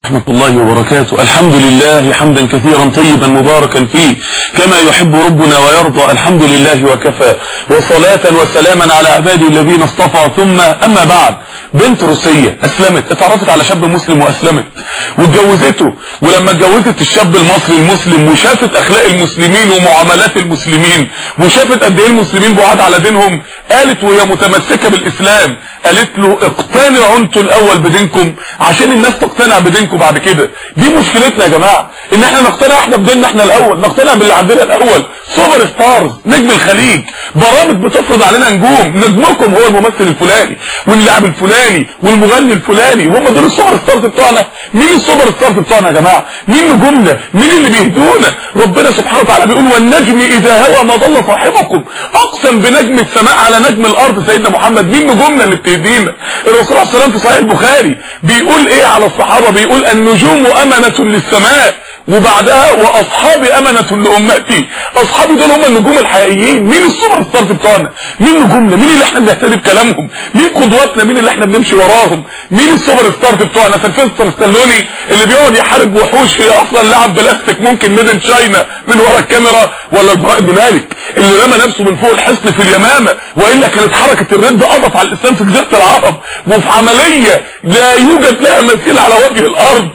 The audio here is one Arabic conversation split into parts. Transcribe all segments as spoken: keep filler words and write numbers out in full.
ورحمة الله وبركاته. الحمد لله حمدا كثيرا طيبا مباركا فيه كما يحب ربنا ويرضى. الحمد لله وكفى، وصلاة وسلاما على عباده الذين اصطفى. ثم أما بعد، بنت روسية أسلمت، اتعرفت على شاب مسلم وأسلمت واتجوزته. ولما اتجوزت الشاب المصري المسلم وشافت أخلاق المسلمين ومعاملات المسلمين وشافت قد ايه المسلمين بعاد على دينهم، قالت وهي متمسكة بالإسلام، قالت له اقتنعوا انتوا الأول بدينكم عشان الناس تقتنع بدينكم بعد كده. دي مشكلتنا يا جماعة، ان احنا نقتنع احنا بديننا احنا الأول، نقتنع باللي عندنا الأول. سوبر ستارز، نجم الخليج، برامج بتفرض علينا نجوم، نجمكم هو الممثل الفلاني واللاعب الفلاني والمغني الفلاني، هم دول السوبر ستارز بتوعنا. مين السوبر ستارز بتوعنا يا جماعة؟ مين نجومنا؟ مين اللي بيهدونا؟ ربنا سبحانه وتعالى بيقول والنجم إذا هوى ما ضل صاحبكم. أقسم بنجم السماء على نجم الأرض سيدنا محمد. مين نجومنا اللي بتهدينا؟ الرسول عليه الصلاة والسلام في صحيح البخاري بيقول ايه على الصحابة؟ بيقول النجوم أمنة للسماء، وبعدها واصحابي امنة لامتي. اصحابي دول هم النجوم الحقيقيين. مين السوبر ستارز بتوعنا؟ مين نجومنا؟ مين اللي احنا بنهتدي بكلامهم؟ مين قدواتنا؟ مين اللي احنا بنمشي وراهم؟ مين السوبر ستارز بتوعنا؟ سيلفستر ستالوني اللي بيقعد يحارب وحوش، هي اصلا لاعب بلاستيك ممكن ميدن تشاينا من ورا الكاميرا، ولا البراء بن مالك اللي رمى نفسه من فوق الحصن في اليمامة، والا كانت حركة الرد قضت على الاسلام في جزيرة العرب، وفي عملية لا يوجد لها مثيل على وجه الارض،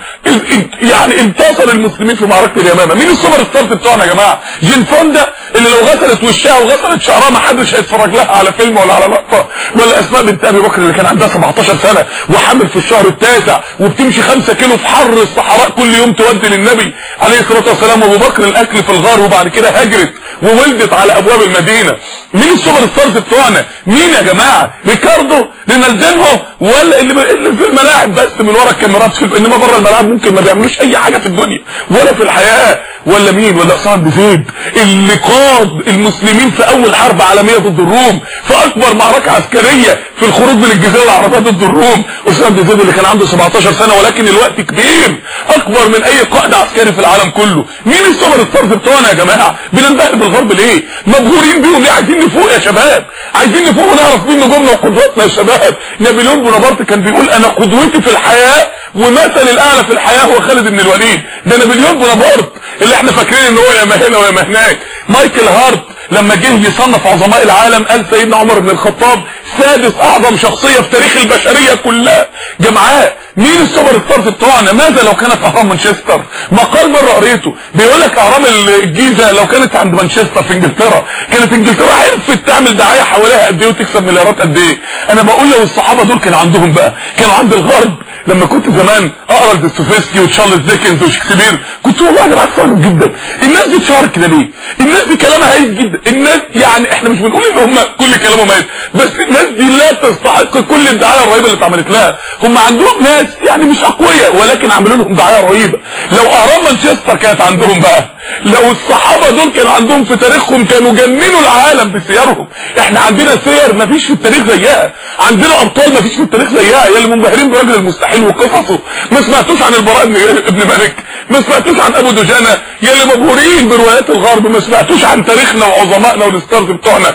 يعني انتصر المسلمين في معركة اليمامة. مين السوبر ستارز بتوعنا يا جماعة؟ جين فوندا اللي لو غسلت وشها وغسلت شعرها ما حدش هيتفرج لها على فيلم ولا على لقطة، ولا اسماء بنت ابي بكر اللي كان عندها سبعتاشر سنة وحمل في الشهر التاسع وبتمشي خمسة كيلو في حر الصحراء كل يوم تودي للنبي عليه الصلاة والسلام، وابو بكر الاكل في الغار، وبعد كده هجرت وولدت على ابواب المدينة. مين السوبر ستارز بتوعنا؟ مين يا جماعة؟ ريكاردو، رينالدينهو، ولا اللي, اللي في الملاعب بس من ورا الكاميرات، انما بره الملاعب ممكن ما بيعملوش اي حاجة في الدنيا ولا في الحياة؟ ولا مين؟ ولا اسامة بن زيد اللي قاد المسلمين في اول حرب عالمية ضد الروم، في اكبر معركة عسكرية في الخروج من الجزيرة العربية ضد الروم. اسامة بن زيد اللي كان عنده سبعتاشر سنة ولكن الوقت كبير، اكبر من اي قائد عسكري في العالم كله. مين السوبر ستارز بتوعنا يا جماعة؟ بننبهر بالغرب ليه؟ مبهورين بيهم ليه؟ عايزين نفوق يا شباب، عايزين نفوق ونعرف مين نجومنا وقدواتنا يا شباب. نابليون بونابرت كان بيقول انا قدوتي في الحياة ومثل الاعلى في الحياة هو خالد بن الوليد. ده نابليون بونابرت اللي احنا فاكرين ان هو يا ما هنا ويا ما هناك. مايكل هارت لما جه يصنف عظماء العالم قال سيدنا عمر بن الخطاب سادس اعظم شخصية في تاريخ البشرية كلها جمعاء. مين السوبر ستارز بتوعنا؟ ماذا لو كانت اهرام مانشستر؟ مقال مرة قريته بيقول لك اهرام الجيزة لو كانت عند مانشستر في انجلترا كانت انجلترا عرفت تعمل دعاية حواليها قد ايه وتكسب مليارات قد ايه. انا بقول لو الصحابة دول كان عندهم بقى، كانوا عند الغرب. لما كنت زمان اقرا ديستوفسكي وتشارلز ديكنز وشكسبير كنت والله انا بستغرب جدا الناس دي اتشهر كده ليه؟ الناس دي كلامها هايف جدا. الناس يعني احنا مش بنقول ان هم كل كلامهم هايف، بس الناس دي لا تستحق كل الدعايه الرهيبه اللي اتعملت لها. هم عندهم ناس يعني مش اقوياء ولكن عملوا لهم دعايه رهيبه. لو اهرام مانشستر كانت عندهم بقى، لو الصحابه دول كان عندهم في تاريخهم كانوا جننوا العالم بسيرهم. احنا عندنا سير مفيش في التاريخ زيها، عندنا ابطال مفيش في التاريخ زيها. يا اللي منبهرين برجل المستحيل وقصصه، ما سمعتوش عن البراء ابن مالك، ما سمعتوش عن ابو دجانة. يا اللي مبهورين بروايات الغرب ما سمعتوش عن تاريخنا وعظمائنا والستارز بتوعنا.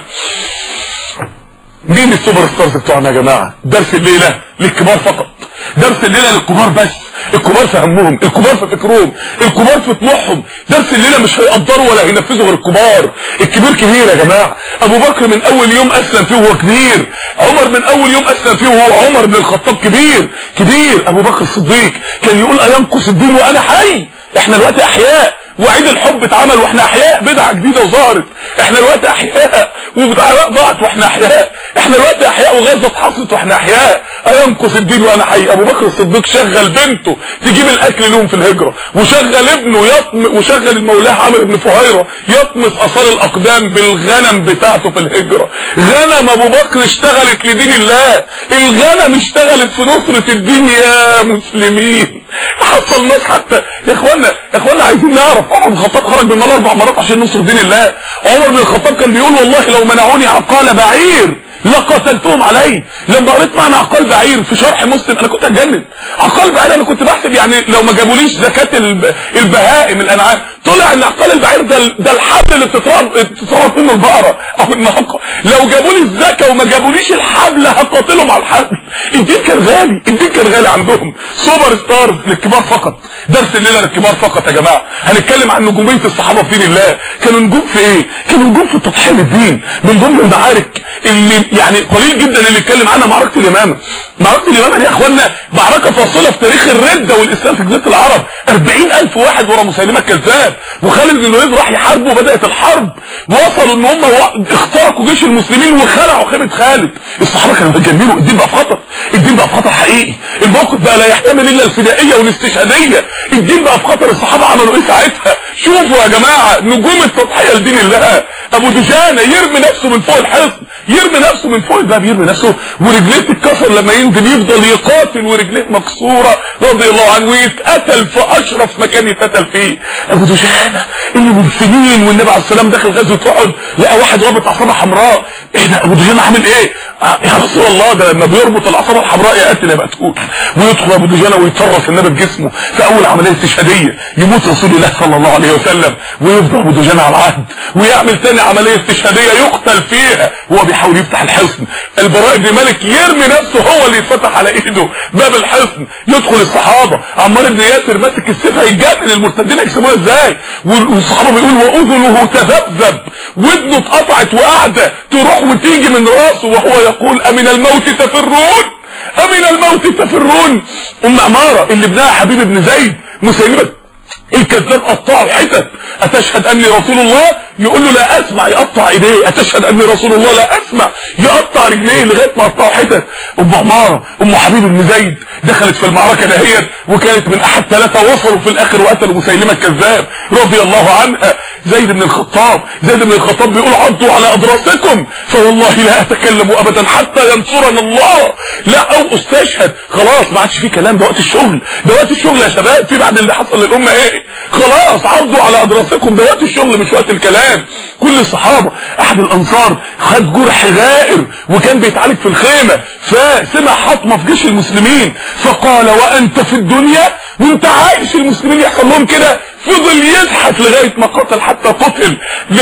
مين السوبر ستارز بتوعنا يا جماعه؟ درس الليله للكبار فقط، درس الليله للكبار بس. الكبار في همهم، الكبار في فكرهم، الكبار في طموحهم. درس الليله مش هيقدروا ولا هينفذوا غير الكبار. الكبير كبير يا جماعه. ابو بكر من اول يوم اسلم فيه وهو كبير، عمر من اول يوم اسلم فيه وهو عمر بن الخطاب كبير كبير. ابو بكر الصديق كان يقول اينقص الدين وانا حي. احنا دلوقتي احياء وعيد الحب اتعمل واحنا احياء، بدعه جديده وظهرت. احنا دلوقتي احياء وبدعه ضاعت واحنا احياء. احنا دلوقتي احياء وغزه اتحصلت واحنا احياء. اينقص الدين وانا حي. ابو بكر الصديق شغل بنته تجيب الاكل لهم في الهجره، وشغل ابنه يطم وشغل المولاه عامر بن فهيره يطمس اثار الاقدام بالغنم بتاعته في الهجره. غنم ابو بكر اشتغلت لدين الله، الغنم اشتغلت في نصره الدين يا مسلمين. حصل ناس حتى يا اخوانا يا اخوانا عايزين نعرف عمر بن الخطاب خرج من النار اربع مرات عشان نصر دين الله. عمر بن الخطاب كان بيقول والله لو منعوني عقال بعير لقتلتهم عليه. لما قريت معنى عقال بعير في شرح مسلم انا كنت هتجنن. عقال بعير انا كنت بحسب يعني لو ما جابوليش زكاه البهائم الانعام، طلع ان عقال البعير ده ده الحبل اللي بتتربط منه البقره او الناقه. لو جابولي الزكاه وما جابوليش الحبل هقاتلهم على الحبل. الدين كان غالي، الدين كان غالي عندهم. سوبر ستارز للكبار فقط. درس الليله للكبار فقط يا جماعه. هنتكلم عن نجوميه الصحابه في دين الله. كانوا نجوم في ايه؟ كانوا نجوم في تضحيه بالدين. من ضمن المعارك اللي يعني قليل جدا اللي يتكلم عنها معركه اليمامه. معركه اليمامه دي يا اخوانا معركه فاصله في تاريخ الرده والاسلام في جزيره العرب. أربعين ألف واحد ورا مسيلمه الكذاب، وخالد بن الوليد راح يحاربوا وبدات الحرب. وصلوا ان هم اخترقوا جيش المسلمين وخلعوا خيمه خالد. الصحابه كانوا بيتجننوا، الدين بقى في خطر، الدين بقى في خطر حقيقي. الموقف بقى لا يحتمل الا الفدائيه والاستشهاديه. الدين بقى في خطر. الصحابه عملوا ايه ساعتها؟ شوفوا يا جماعه نجوم التضحيه لدين الله. ابو دجانه يرمي نفسه من فوق الحصن، يرمي نفسه من فوق الباب، يرمي نفسه ورجليه تتكسر لما ينزل، يفضل يقاتل ورجليه مكسوره رضي الله عنه، ويتقتل في اشرف مكان يتقتل فيه. ابو دجانه اللي من سنين والنبي عليه السلام داخل غزوه احد لقى واحد رابط عصابه حمراء. ايه ده؟ ابو دجانه عامل ايه؟ آه يا رسول الله ده لما بيربط العصابه الحمراء يقتل يا مقتول. ويدخل ابو دجانه ويطرف النبي بجسمه في اول عمليه استشهاديه، يموت رسول الله صلى الله عليه وسلم، ويفضل ابو دجانه على العهد، ويعمل ثاني عمليه استشهاديه يقتل فيها وهو بيحاول يفتح الحصن. البراء بن مالك يرمي نفسه هو اللي يتفتح على ايده باب الحصن. يدخل الصحابه، عمار بن ياسر ماسك السيف هيجنن المرتدين هيكسبوها ازاي؟ والصحابه بيقول واذنه تذبذب، ودنه اتقطعت وقاعده تروح وتيجي من راسه وهو يقول امن الموت تفرون، امن الموت تفرون. ام عماره اللي ابنها حبيب بن زيد مسيلمه الكذاب قطعه حتت. اتشهد اني رسول الله؟ يقول له لا اسمع، يقطع ايديه. اتشهد اني رسول الله؟ لا اسمع، يقطع رجليه لغايه ما قطعه حتت. ام عماره ام حبيب بن زيد دخلت في المعركه دهيت وكانت من احد ثلاثه وصلوا في الاخر وقتلوا مسيلمه الكذاب رضي الله عنها. زيد بن الخطاب زيد بن الخطاب بيقول عضوا على اضراسكم فوالله لا اتكلم ابدا حتى ينصرنا الله، لا او استشهد. خلاص ما عادش في كلام، ده وقت الشغل، ده وقت الشغل يا شباب. في بعد اللي حصل للامه ايه؟ خلاص عضوا على اضراسكم، ده وقت الشغل مش وقت الكلام. كل الصحابه، احد الانصار خد جرح غائر وكان بيتعالج في الخيمه، فسمع حطمه في جيش المسلمين فقال وانت في الدنيا وانت عايش المسلمين يحصل لهم كده؟ فضل يزحف لغايه ما قتل حتى قتل.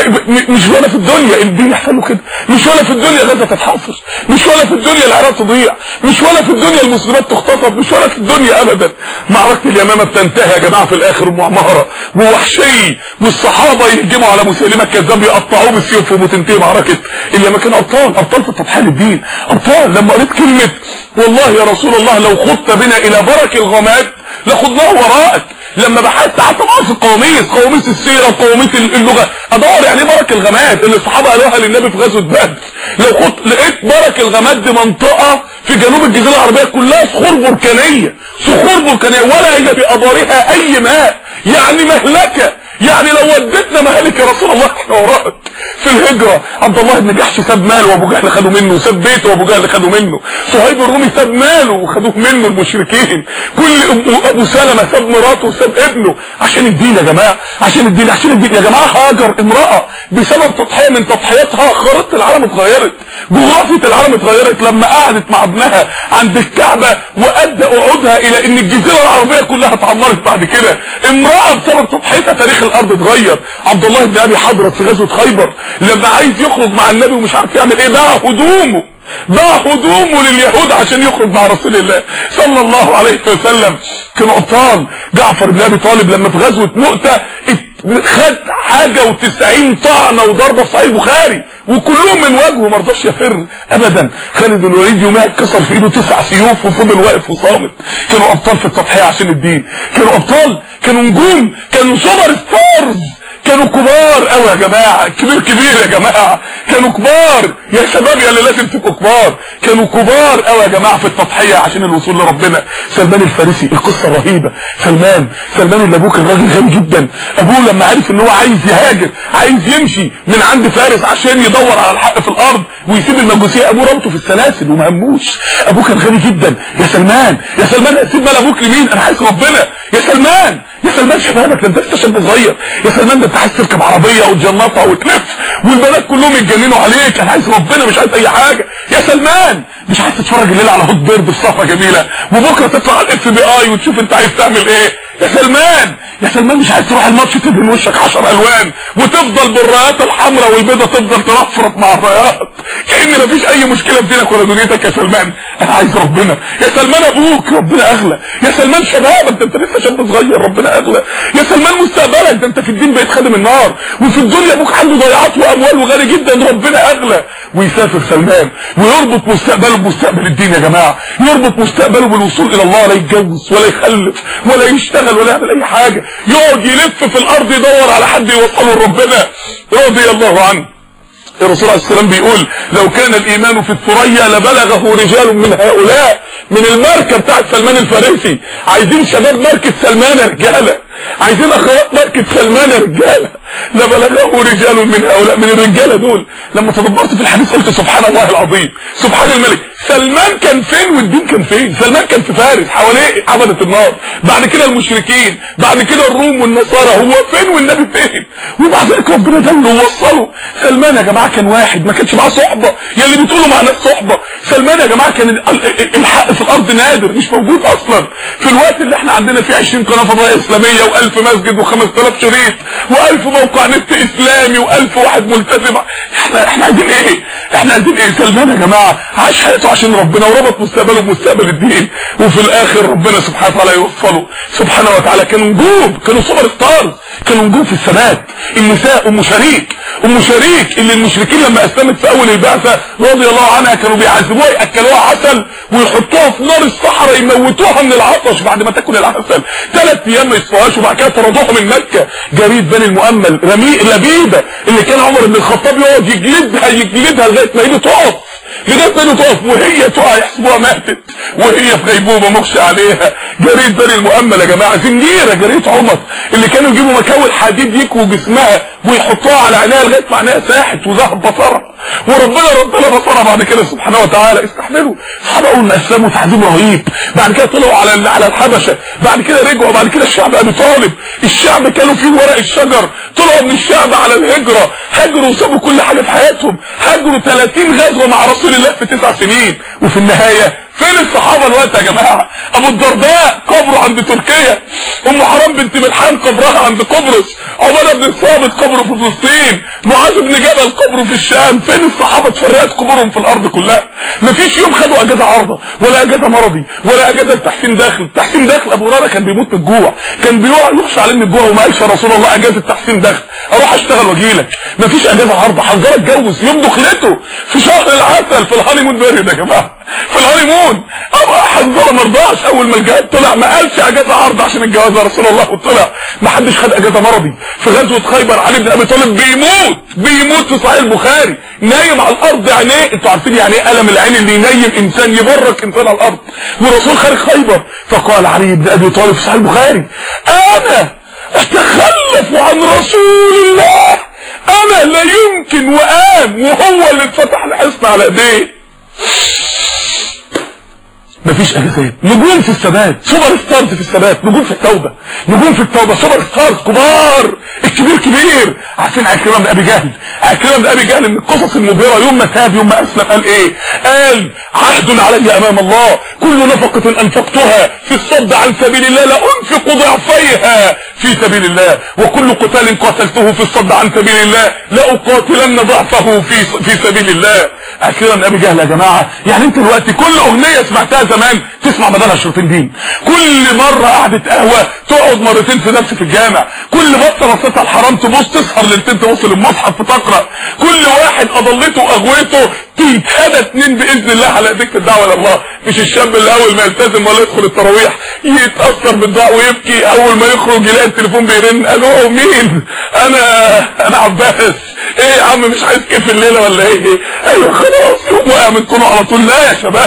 مش ولا في الدنيا الدين يحصل له كده، مش ولا في الدنيا غزه تتحاصر، مش ولا في الدنيا العراق تضيع، مش ولا في الدنيا المسلمات تختطف، مش ولا في الدنيا ابدا. معركه اليمامه بتنتهي يا جماعه في الاخر ام عماره ووحشي والصحابه يهجموا على مسيلمه الكذاب يقطعوه بالسيوف وتنتهي معركه اليمامه. كانوا ابطال، ابطال في التضحيه للدين، ابطال. لما قريت كلمه والله يا رسول الله لو خضت بنا الى برك الغمات لخضناه وراءك، لما بحثت قعدت ادور في القواميس، قواميس السيره وقواميس اللغه، ادور يعني برك الغمات اللي الصحابه قالوها للنبي في غزوه بدر. لو خدت لقيت برك الغمات دي منطقه في جنوب الجزيره العربيه كلها صخور بركانيه، صخور بركانيه ولا هي بأضارها اي ماء، يعني مهلكه. يعني لو ودتنا مهلك يا رسول الله احنا وراك. في الهجره عبد الله بن جحش ساب ماله وابو جهل خدوا منه، ساب بيته وابو جهل خدوا منه، صهيب الرومي ساب ماله وخدوه منه المشركين، كل ابو سلمة ساب مراته وساب ابنه عشان الدين يا جماعه، عشان الدين عشان الدين يا جماعه. هاجر امراه بسبب تضحيه من تضحياتها خريطه العالم اتغيرت، جغرافيه العالم اتغيرت لما قعدت مع ابنها عند الكعبه وادى قعودها الى ان الجزيره العربيه كلها اتعمرت بعد كده. امراه بسبب تضحيتها تاريخ الارض اتغير. عبد الله بن ابي حضرت في غزوه خيبر لما عايز يخرج مع النبي ومش عارف يعمل ايه، باع هدومه، باع هدومه لليهود عشان يخرج مع رسول الله صلى الله عليه وسلم. كانوا ابطال. جعفر بن ابي طالب لما في غزوه مؤتة خد حاجه وتسعين طعنه وضربه في صحيح البخاري وكلهم من وجهه ما رضاش يفر ابدا. خالد بن الوليد يومها اتكسر في ايده تسع سيوف وفضل واقف وصامت. كانوا ابطال في التضحيه عشان الدين، كانوا ابطال، كانوا نجوم، كانوا سوبر ستارز، كانوا كبار قوي يا جماعه، كبير كبير يا جماعه، كانوا كبار يا شباب يا اللي لازم تبقوا كبار، كانوا كبار قوي يا جماعه في التضحيه عشان الوصول لربنا. سلمان الفارسي القصه رهيبه. سلمان سلمان اللي ابوه كان راجل غني جدا، ابوه لما عرف ان هو عايز يهاجر عايز يمشي من عند فارس عشان يدور على الحق في الارض ويسيب المجوسيه، ابوه ربطه في السلاسل وما هموش. ابوه كان غني جدا. يا سلمان يا سلمان سيب مال ابوك لمين؟ انا عايز ربنا. يا سلمان يا سلمان شبابك، ده انت لسه شاب صغير يا سلمان، ده انت عايز تركب عربيه وتجنطها وتلف والبنات كلهم يتجننوا عليك. انا عايز ربنا مش عايز اي حاجه يا سلمان. مش عايز تتفرج الليل على هوت بيرد في صفه جميله وبكره تطلع على الاف بي اي وتشوف انت عايز تعمل ايه يا سلمان. يا سلمان مش عايز تروح الماتش تدهن وشك عشر الوان وتفضل بالرايات الحمراء والبيضه تفضل ترفرف مع الرايات كأن مفيش اي مشكله في دينك ولا دنيتك يا سلمان. انا عايز ربنا يا سلمان. ابوك ربنا اغلى يا سلمان. شبابك ده انت لسه شاب صغير ربنا اغلى يا سلمان. مستقبلك ده انت في الدين بقيت خادم النار وفي الدنيا ابوك عنده ضيعات واموال وغالي جدا ربنا اغلى. ويسافر سلمان ويربط مستقبله بمستقبل الدين يا جماعه، يربط مستقبله بالوصول الى الله، لا يتجوز ولا يخلف ولا يشتغل ولا يعمل اي حاجه، يقعد يلف في الارض يدور على حد يوصله لربنا رضي الله عنه. الرسول عليه السلام بيقول لو كان الايمان في الثريا لبلغه رجال من هؤلاء. من الماركه بتاعت سلمان الفارسي، عايزين شباب ماركه سلمان رجاله، عايزين اخوات ماركه سلمان رجاله، لبلغه رجال من هؤلاء. من الرجاله دول لما تدبرت في الحديث قلت سبحان الله العظيم، سبحان الملك. سلمان كان فين والدين كان فين؟ سلمان كان في فارس حواليه عبدة النار، بعد كده المشركين، بعد كده الروم والنصارى، هو فين والنبي فين؟ ومع ذلك ربنا دله ووصله. سلمان يا جماعه كان واحد، ما كانش معاه صحبه يا اللي بتقولوا مع ناس صحبه. سلمان يا جماعه كان الحق في الارض نادر مش موجود اصلا. في الوقت اللي احنا عندنا فيه عشرين قناه فضائيه اسلاميه وألف مسجد وخمس آلاف شريط وألف موقع نت اسلامي وألف واحد ملتزم، احنا احنا عايزين ايه؟ احنا عايزين ايه؟ سلمان يا جماعه عاش حياته عشان ربنا وربط مستقبله بمستقبل الدين، وفي الاخر ربنا سبحانه وتعالى يوصله سبحانه وتعالى. كانوا نجوم، كانوا سوبر ستارز، كانوا نجوم في الثبات. النساء ام شريك، ام شريك اللي المشركين لما اسلمت في اول البعثه رضي الله عنها كانوا بيعذبوها ياكلوها عسل ويحطوها في نار الصحراء يموتوها من العطش بعد ما تاكل العسل ثلاث ايام ما يصفوهاش، وبعد كده طردوها من مكه. جريد بني المؤمل رمي لبيده اللي كان عمر بن الخطاب يقعد يجلدها يجلدها لغايه ما ايده تقف، لغايه ما ايده تقف وهي تقع يحسبوها ماتت وهي في غيبوبه مغشى عليها. جريد بني المؤمل يا جماعه زنجيره جريد عمر اللي كانوا يجيبوا مكاوي حديد يكووا جسمها ويحطوها على عينيها لغايه ما عينيها ساحت وذهب بصرها، وربنا ربنا بصرها بعد كده سبحانه وتعالى. استحملوا الصحابه اول ما اسلموا تعذيب رهيب، بعد كده طلعوا على على الحبشه، بعد كده رجعوا، بعد كده الشعب ابي طالب، الشعب كانوا فيه ورق الشجر، طلعوا من الشعب على الهجره، هاجروا وسابوا كل حاجه في حياتهم، هاجروا ثلاثين غزوه مع رسول الله في تسع سنين. وفي النهايه فين الصحابه الوقت يا جماعه؟ ابو الدرداء قبره عند تركيا، ام حرام بنت ملحان قبرها عند قبرص، عمر بن الصامت قبره في فلسطين، معاذ بن جبل قبره في الشام. فين الصحابه؟ اتفرقت قبورهم في الارض كلها. مفيش يوم خدوا اجازه عارضه ولا اجازه مرضي ولا اجازه تحسين داخل. تحسين داخل ابو هريره كان بيموت من الجوع، كان بيقع يخشى عليه من الجوع وما قالش يا رسول الله اجازه تحسين داخل اروح اشتغل واجيلك. مفيش اجازه عارضه. حنظله اتجوز يوم دخلته في شهر العسل في الهانيمون بيريد يا جماعه، في الهانيمون. ابو حنظله ما رضاش اول ما الجهاد طلع ما قالش اجازه عارضه عشان الجواز يا رسول الله، وطلع ما حدش خد اجازه مرضي. في غزوه خيبر علي بن ابي طالب بيموت بيموت في صحيح البخاري نايم على الارض عينيه، انتوا عارفين يعني ايه الم العين اللي ينيم انسان يبرك انسان على الارض، والرسول خارج خيبر. فقال علي بن ابي طالب في صحيح البخاري انا اتخلف عن رسول الله، انا لا يمكن، وقام وهو اللي اتفتح الحصن على ايديه. مفيش اجازات. نجوم في الثبات، سوبر ستارز في الثبات، نجوم في التوبه، نجوم في التوبه، سوبر ستارز كبار. الكبير كبير. عارفين عكرمه بن ابي جهل؟ عكرمه بن ابي جهل من القصص المبهره. يوم ما تاب يوم ما اسلم قال ايه؟ قال عهد علي امام الله كل نفقه انفقتها في الصد عن سبيل الله لانفق ضعفيها في سبيل الله، وكل قتال قاتلته في الصد عن سبيل الله لاقاتلن ضعفه في في سبيل الله. عكرمه بن ابي جهل يا جماعه يعني انت دلوقتي كل اغنيه سمعتها زمان تسمع بدلها شريطين دين، كل مره قعدة قهوه تقعد مرتين في درس في الجامع، كل بطه رصتها الحرام تبص تسهر ليلتين توصل المصحف تقرا، كل واحد اضلته واغويته تتهدى اتنين باذن الله على ذكر الدعوه الى الله. مش الشاب اللي اول ما يلتزم ولا يدخل التراويح يتاثر بالدعوه ويبكي، اول ما يخرج يلاقي التليفون بيرن، الو مين؟ انا انا عباس. ايه يا عم مش عايز كيف الليله ولا ايه؟ ايوه خلاص يوم وقع من طوله على طول. لا يا شباب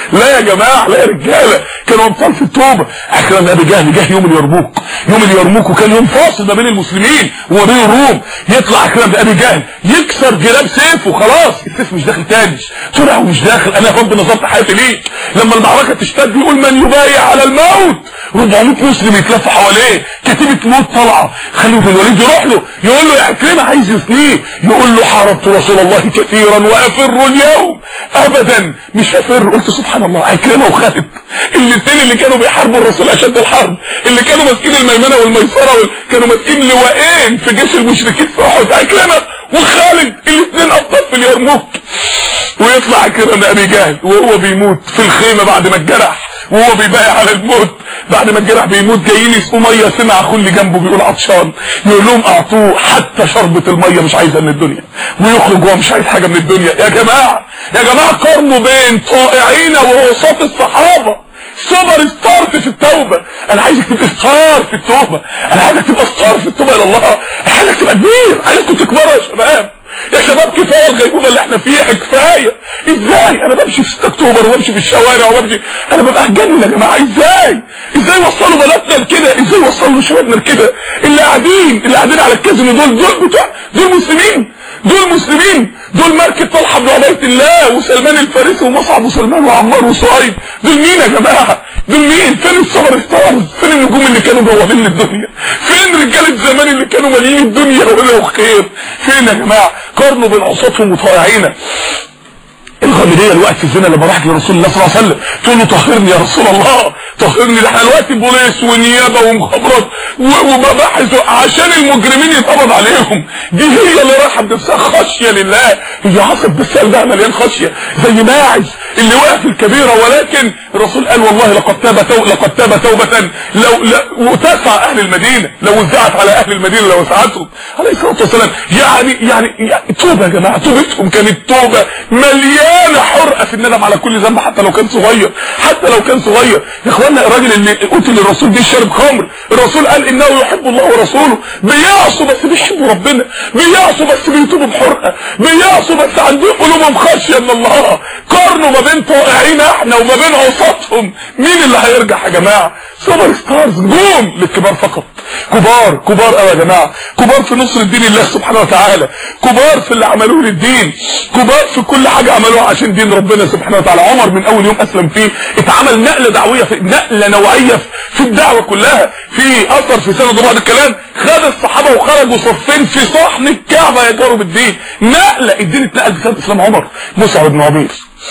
لا يا جماعه، لا يا رجاله، كانوا ابطال في التوبه. عكرمه بن ابي جهل جه يوم اليرموك، يوم اليرموك وكان يوم فاصل ما بين المسلمين وما بين الروم. يطلع عكرمه بن ابي جهل يكسر جراب سيفه، خلاص السيف مش داخل تاني، طلع ومش داخل، انا يا رب نظرت حياتي ليك. لما المعركه تشتد يقول من يبايع على الموت، أربعمائة مسلم يتلفوا حواليه، كتيبه موت طالعه. خالد بن الوليد يروح له يقول له يا عكرمه عايز يثنيه، يقول له حاربت رسول الله كثيرا وافر اليوم ابدا مش افر. قلت سبحان الله، عكرمه وخالد الاثنين اللي كانوا بيحاربوا الرسول اشد الحرب، اللي كانوا ماسكين الميمنه والميسره، كانوا ماسكين لواءين في جيش المشركين في احد، عكرمه وخالد الاثنين ابطال في اليرموك. ويطلع عكرمه بن ابي جهل وهو بيموت في الخيمه بعد ما اتجرح، وهو بيبايع على الموت بعد ما الجرح بيموت. جايين يسقوا ميه، سمع اخوه اللي جنبه بيقول عطشان، يقول لهم اعطوه حتى شربة الميه مش عايزها من الدنيا، ويخرج وهو مش عايز حاجه من الدنيا. يا جماعه يا جماعه قارنوا بين طائعين ووساط الصحابه، سوبر ستار في التوبه. انا عايزك تبقى ستار في التوبه، انا عايزك تبقى ستار في التوبه الى الله، انا عايزك تبقى كبير، عايزكم تكبروا يا شباب. يا شباب كفايه الغيبوبه اللي احنا فيها، كفايه. ازاي انا بمشي في ستة اكتوبر وبمشي في الشوارع وبمشي، انا ببقى هتجنن يا جماعه. ازاي ازاي وصلوا بلدنا لكده؟ ازاي وصلوا شبابنا لكده؟ اللي قاعدين اللي قاعدين على الكازينو دول دول بتوع دول مسلمين، دول مسلمين، دول ماركه طلحه بن عبيد الله وسلمان الفارسي ومصعب وسلمان وعمار وصهيب. دول مين يا جماعه؟ دول مين؟ فين السوبر ستارز؟ فين النجوم اللي كانوا بوابين للدنيا؟ فين رجاله زمان اللي كانوا مالين الدنيا وله خير؟ فين يا جماعه؟ قارنوا بين عصاتهم وطائعين. الغامديه الوقت في الزنا لما راحت لرسول الله صلى الله عليه وسلم تقول له طهرني يا رسول الله، طهرني، ده احنا دلوقتي بوليس ونيابه ومخابرات ومباحث عشان المجرمين يتقبض عليهم. دي هي اللي رايحه بنفسها خشيه لله، هي عصب بس قلبها مليان خشيه زي ماعز اللي وقع في الكبيره. ولكن الرسول قال والله لقد تاب توبه لقد تاب توبه لو وتسع اهل المدينه، لو وزعت على اهل المدينه لو وسعتهم عليه الصلاه والسلام. يعني يعني, يعني توبه يا جماعه، توبتهم كانت توبه مليانه انا حرقه في الندم على كل ذنب حتى لو كان صغير، حتى لو كان صغير. يا اخوانا الراجل اللي قتل الرسول ده شارب خمر، الرسول قال انه يحب الله ورسوله، بيعصوا بس بيحبوا ربنا، بيعصوا بس بيتوبوا بحرقه، بيعصوا بس عندهم قلوبهم خشيه من الله. قارنوا ما بين طائعين احنا وما بين عصاتهم، مين اللي هيرجع يا جماعه؟ سوبر ستارز جم للكبار فقط، كبار كبار قوي يا جماعه، كبار في نصر الدين الله سبحانه وتعالى، كبار في اللي عملوه للدين، كبار في كل حاجه عملوها عشان دين ربنا سبحانه وتعالى. عمر من اول يوم اسلم فيه اتعمل نقله دعويه، في نقله نوعيه في الدعوه كلها. في اثر في سند بعض الكلام خد الصحابه وخرجوا صفين في صحن الكعبه يجاروا بالدين، نقله الدين اتنقل بسبب اسلام عمر. مصعب بن عمير،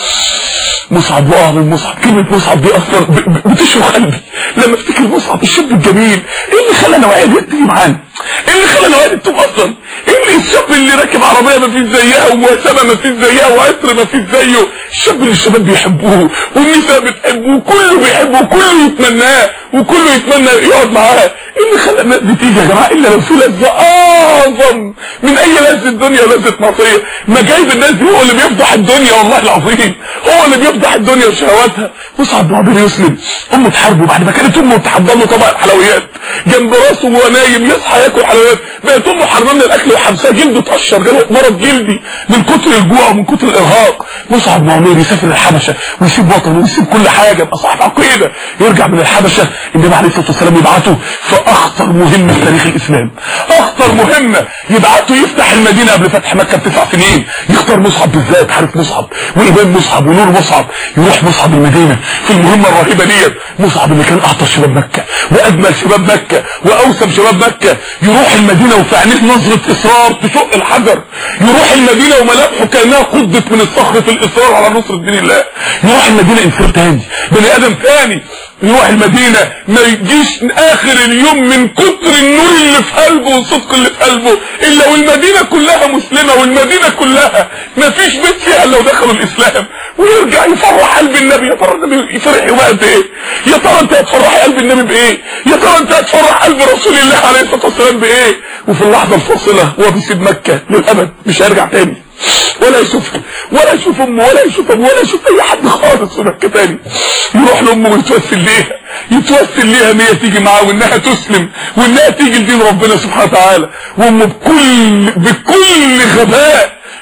مصعب وقع من مصعب، كلمة مصعب دي اصلا بتشوي قلبي لما افتكر مصعب الشاب الجميل. ايه اللي خلى نوعية دي تيجي معانا؟ ايه اللي خلى نوعية دي تتوب اصلا؟ ايه اللي الشاب اللي راكب عربية ما فيش زيها ووسامة ما فيش زيها وعطر ما فيش زيه، الشاب اللي الشباب بيحبوه والنساء بتحبوه وكله بيحبه وكله يتمناه وكله يتمنى يقعد معاه. ايه اللي خلى الناس دي تيجي يا جماعة؟ الا لو في لذة اعظم من اي لذة الدنيا ولذة معصية. ما جايب الناس دي هو اللي بيفضح الدنيا، والله العظيم هو اللي بيفضح الدنيا وشهواتها. مصعب بن عمير يسلم، امه تحاربه بعد ما كانت امه تحضر له طبق حلويات جنب راسه وهو نايم يصحى ياكل حلويات، بقت امه حرمه من الاكل وحبساه، جلده اتقشر، جاله مرض جلدي من كتر الجوع ومن كتر الارهاق. مصعب بن عمير يسافر الحبشه ويسيب وطنه ويسيب كل حاجه، يبقى صاحب عقيده، يرجع من الحبشه النبي عليه الصلاه والسلام يبعته في اخطر مهمه في تاريخ الاسلام، اخطر مهمه يبعته يفتح المدينه قبل فتح مكه بتسع سنين. يختار مصعب بالذات، عارف مصعب وايمان مصعب ونور مصعب، يروح مصعب المدينه في المهمه الرهيبه ديت. مصعب اللي كان اعطى شباب مكه واجمل شباب مكه واوسم شباب مكه، يروح المدينه وفي عينيه نظره اصرار تشق الحجر، يروح المدينه وملامحه كانها قدت من الصخر في الاصرار على نصر دين الله، يروح المدينه انسان تاني، بني ادم تاني، يروح المدينة ما يجيش اخر اليوم من كتر النور اللي في قلبه والصدق اللي في قلبه الا والمدينة كلها مسلمة، والمدينة كلها ما فيش بيت فيها الا ودخلوا الاسلام، ويرجع يفرح قلب النبي. يا ترى النبي يفرح بقى بايه؟ يا ترى انت هتفرح قلب النبي بايه؟ يا ترى انت هتفرح قلب رسول الله عليه الصلاة والسلام بايه؟ وفي اللحظة الفاصلة هو بيسيب مكة للابد، مش هيرجع تاني ولا يشوفها ولا يشوف امه ولا يشوف ابوه ولا يشوف اي حد خالص في مكه تاني. يروح لامه ويتوسل ليها، يتوسل ليها ان هي تيجي معاه وانها تسلم وانها تيجي لدين ربنا سبحانه وتعالى. وامه بكل بكل غباء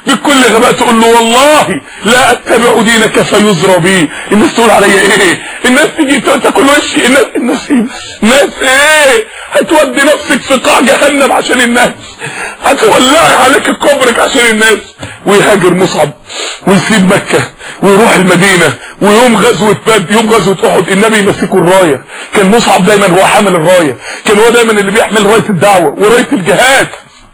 بكل غباء تقول له والله لا اتبع دينك فيزرى بي. الناس تقول عليا ايه؟ الناس تيجي تاكل وشي. الناس الناس ايه؟ الناس ايه؟ هتودي نفسك في قاع جهنم عشان الناس، هتولعي عليك قبرك عشان الناس. ويهاجر مصعب ويسيب مكة ويروح المدينة، ويوم غزوة بدر يوم غزوة احد النبي يمسكوا الراية. كان مصعب دايما هو حامل الراية، كان هو دايما اللي بيحمل راية الدعوة وراية الجهاد.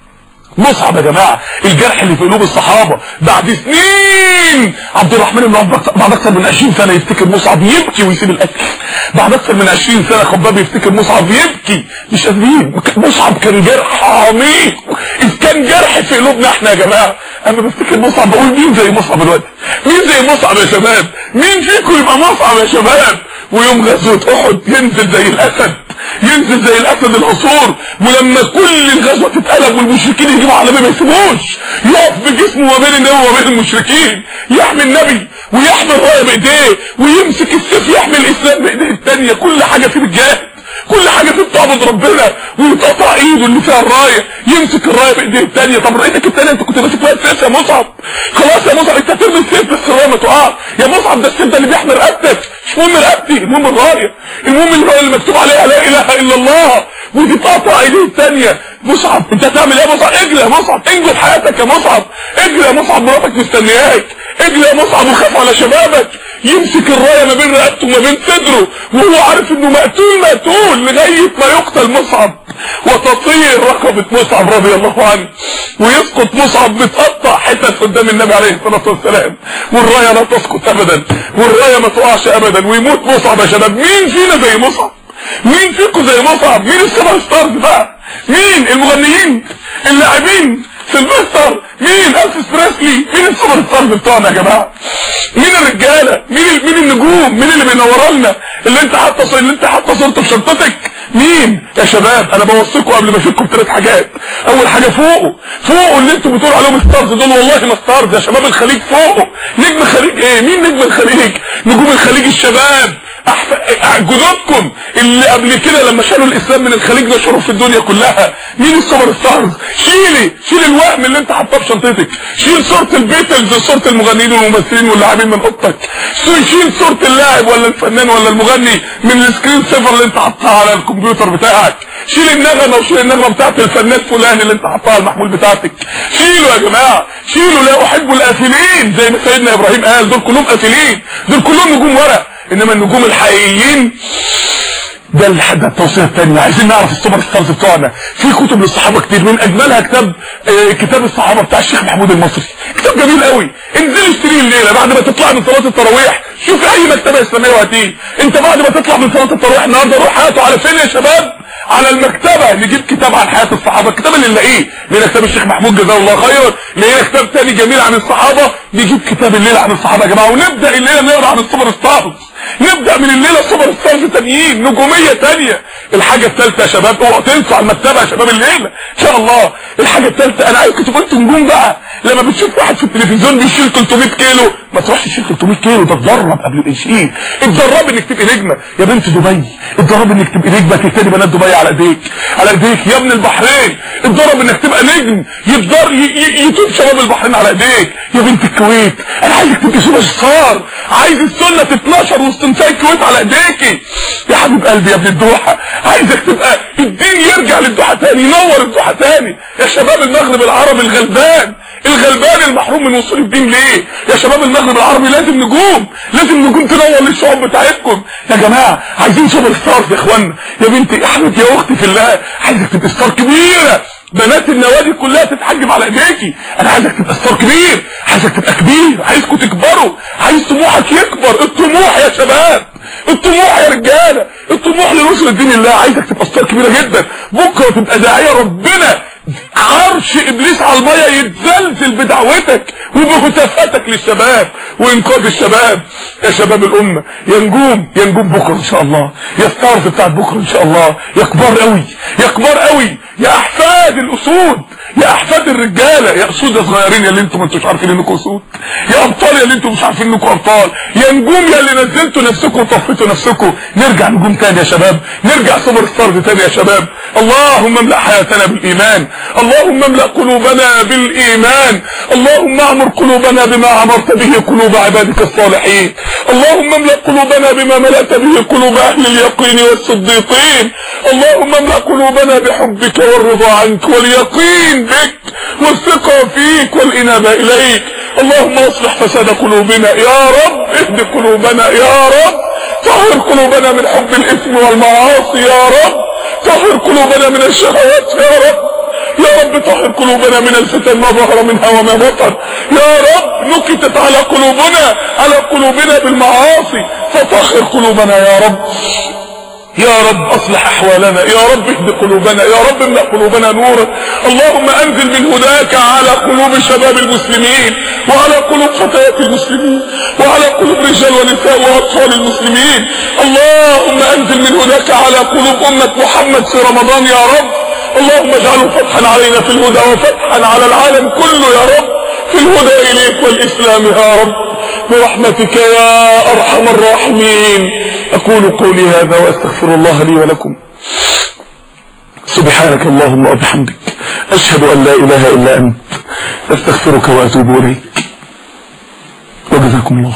مصعب يا جماعة الجرح اللي في قلوب الصحابة بعد سنين. عبد الرحمن بن عوف بعد اكثر من عشرين سنة يفتكر مصعب يبكي ويسيب الاكل. بعد اكثر من عشرين سنة خباب يفتكر مصعب يبكي، مش قادرين. مصعب كان جرح عميق، اذ كان جرح في قلوبنا احنا يا جماعة. انا بفتكر مصعب بقول مين زي مصعب دلوقتي؟ مين زي مصعب يا شباب؟ مين فيكم يبقى مصعب يا شباب؟ ويوم غزوة احد ينزل زي الاسد، ينزل زي الاسد العصور. ولما كل الغزوة تتقلب والمشركين يجيبوا على النبي ما يسيبوش، يقف بجسمه ما بين النبي وما بين المشركين، يحمي النبي ويحمي الرايه بايديه، ويمسك السيف يحمي الاسلام بايديه الثانيه. كل حاجه في الجهاد، كل حاجه في بتعبد ربنا، ويتقطع ايده اللي فيها الرايه، يمسك الرايه بايديه الثانيه. طب رايتك الثانيه انت كنت ماسك فيها السيف يا مصعب، خلاص يا مصعب انت هترمي السيف بس الرايه ما تقعش يا مصعب. ده السيف ده اللي بيحمي رقبتك، مش مهم رقبتي، المهم الرايه، المهم الرايه اللي مكتوب عليها لا اله الا الله، ودي تقطع ايديه الثانيه. مصعب انت هتعمل ايه يا مصعب؟ اجري يا مصعب، انجو في حياتك يا مصعب، اجري يا مصعب، مراتك مستنياك، اجري يا مصعب وخاف على شبابك. يمسك الرايه ما بين رقبته وما بين صدره وهو عارف انه مقتول مقتول لغايه ما يقتل مصعب، وتطير رقبه مصعب رضي الله عنه، ويسقط مصعب متقطع حتت قدام النبي عليه الصلاه والسلام، والرايه لا تسقط ابدا، والرايه ما تقعش ابدا، ويموت مصعب يا شباب. مين فينا زي مصعب؟ مين فيكم زي مصعب؟ مين السوبر ستارز بقى؟ مين المغنيين؟ اللاعبين؟ سيلفستر؟ مين؟ ألفيس بريسلي؟ مين السوبر ستارز بتوعنا يا جماعه؟ مين الرجاله؟ مين مين النجوم؟ مين اللي بينور لنا؟ اللي انت حاطه اللي انت حاطه صورته في شنطتك؟ مين يا شباب؟ انا بوصيكم قبل ما اشوفكم بثلاث حاجات. اول حاجه فوقه، فوقه اللي انتوا بتقولوا عليهم ستارز دول والله ما ستارز يا شباب. الخليج فوقه. نجم الخليج ايه؟ مين نجم الخليج؟ نجوم الخليج الشباب، جدودكم اللي قبل كده لما شالوا الاسلام من الخليج نشروا في الدنيا كلها. مين السوبر ستارز؟ شيلي شيل الوهم اللي انت حاطاه في شنطتك، شيل صوره البيتلز وصوره المغنيين والممثلين واللاعبين من اوضتك، شيل صوره اللاعب ولا الفنان ولا المغني من السكرين سيفر اللي انت حاطها على الكمبيوتر بتاعك، شيل النغمه وشيل النغمه بتاعت الفنان فلان اللي انت حاطها على المحمول بتاعتك. شيلوا يا جماعه، شيلوا. لا احب الافلين زي ما سيدنا ابراهيم قال، دول كلهم افلين، دول كلهم نجوم ورق، انما النجوم الحقيقيين ده الحد التوصيه الثانيه. عايزين نعرف السوبر ستارز بتوعنا. في كتب للصحابه كتير، من اجملها كتاب آه كتاب الصحابه بتاع الشيخ محمود المصري، كتاب جميل قوي. انزلي اشتريه الليله بعد ما تطلع من صلاه التراويح، شوفي اي مكتبه اسلاميه وهاتيه. انت بعد ما تطلع من صلاه التراويح النهارده روح هاته على فين يا شباب؟ على المكتبه. نجيب كتاب عن حياه الصحابه، الكتاب اللي نلاقيه لقينا كتاب الشيخ محمود جزاه الله خيرا، لقينا كتاب تاني جميل عن الصحابه، نجيب كتاب الليله عن الصحابه يا جماعه، ونبدا الليله نقرا عن السوبر ستارز. نبدا من الليله سوبر ستارز تانيين، نجوميه تانيه. الحاجه الثالثه يا شباب، اوعوا تنسوا على المكتبه يا شباب الليله ان شاء الله. الحاجه الثالثه انا عايزكم تبقوا انتوا نجوم بقى. لما بتشوف واحد في التلفزيون بيشيل ثلاثمية كيلو، ما تروحش تشيل ثلاثمية كيلو، ده اتدرب قبل ما يشيل. اتدرب انك تبقي نجمه يا بنت دبي، اتدرب انك تبقي نجمه تهتدي بنات دبي على ايديك على ايديك. يا ابن البحرين اتدرب انك تبقى نجم، يقدر يتوب شباب البحرين على ايديك. يا بنت الكويت انا عايزك تبقي سوبر ستار، عايز السنه تتنشر وسط نساء الكويت على ايديكي. يا حبيب قلبي يا ابن الدوحه، عايزك تبقى الدين يرجع للدوحه تاني، ينور الدوحه تاني. يا شباب المغرب العربي الغلبان الغلبان المحروم من وصول الدين ليه؟ يا شباب المغرب العربي لازم نجوم، لازم نجوم تنور للشعوب بتاعتكم يا جماعه. عايزين سوبر ستارز يا اخوانا. يا بنتي يا حبيبتي يا اختي في الله، عايزك تبقى ستار كبيره، بنات النوادي كلها تتحجب على ايديكي. انا عايزك تبقى ستار كبير، عايزك تبقى كبير، عايزكم تكبروا، عايز طموحك يكبر. الطموح يا شباب، الطموح يا رجاله، الطموح لنصر الدين الله. عايزك تبقى ستار كبيره جدا، بكره تبقى داعيه ربنا، عرش ابليس على الميه يتزلزل بدعوتك وبهتافاتك للشباب وانقاذ الشباب. يا شباب الامه، يا نجوم يا نجوم بكره ان شاء الله، يا ستارز بتاعت بكره ان شاء الله، يا كبار قوي يا كبار قوي، يا احفاد الاسود يا احفاد الرجاله، يا اسود يا صغيرين يا اللي انتم ما انتوش عارفين انكم اسود، يا ابطال يا اللي انتم مش عارفين انكم ابطال، يا نجوم يا اللي نزلتوا نفسكم وطفيتوا نفسكم. نرجع نجوم تاني يا شباب، نرجع سوبر ستارز تاني يا شباب. اللهم املأ حياتنا بالايمان، اللهم املأ قلوبنا بالايمان، اللهم اعمر قلوبنا بما عمرت به قلوب عبادك الصالحين، اللهم املأ قلوبنا بما ملأت به قلوب اهل اليقين والصديقين، اللهم املأ قلوبنا بحبك والرضا عنك واليقين بك والثقة فيك والإنابة إليك. اللهم اصلح فساد قلوبنا يا رب، اهد قلوبنا يا رب، طهر قلوبنا من حب الإثم والمعاصي يا رب، طهر قلوبنا من الشهوات يا رب، يا رب طهر قلوبنا من الفتن ما ظهر منها وما بطن يا رب. نكتت على قلوبنا على قلوبنا بالمعاصي فطهر قلوبنا يا رب. يا رب اصلح احوالنا يا رب، اهد قلوبنا يا رب، املأ قلوبنا نورا. اللهم انزل من هداك على قلوب شباب المسلمين وعلى قلوب فتيات المسلمين وعلى قلوب رجال ونساء واطفال المسلمين. اللهم انزل من هداك على قلوب امة محمد في رمضان يا رب. اللهم اجعله فتحا علينا في الهدى وفتحا على العالم كله يا رب في الهدى اليك والاسلام يا رب برحمتك يا ارحم الراحمين. اقول قولي هذا واستغفر الله لي ولكم. سبحانك اللهم وبحمدك، اشهد ان لا اله الا انت، استغفرك واتوب اليك. وجزاكم الله خيرا.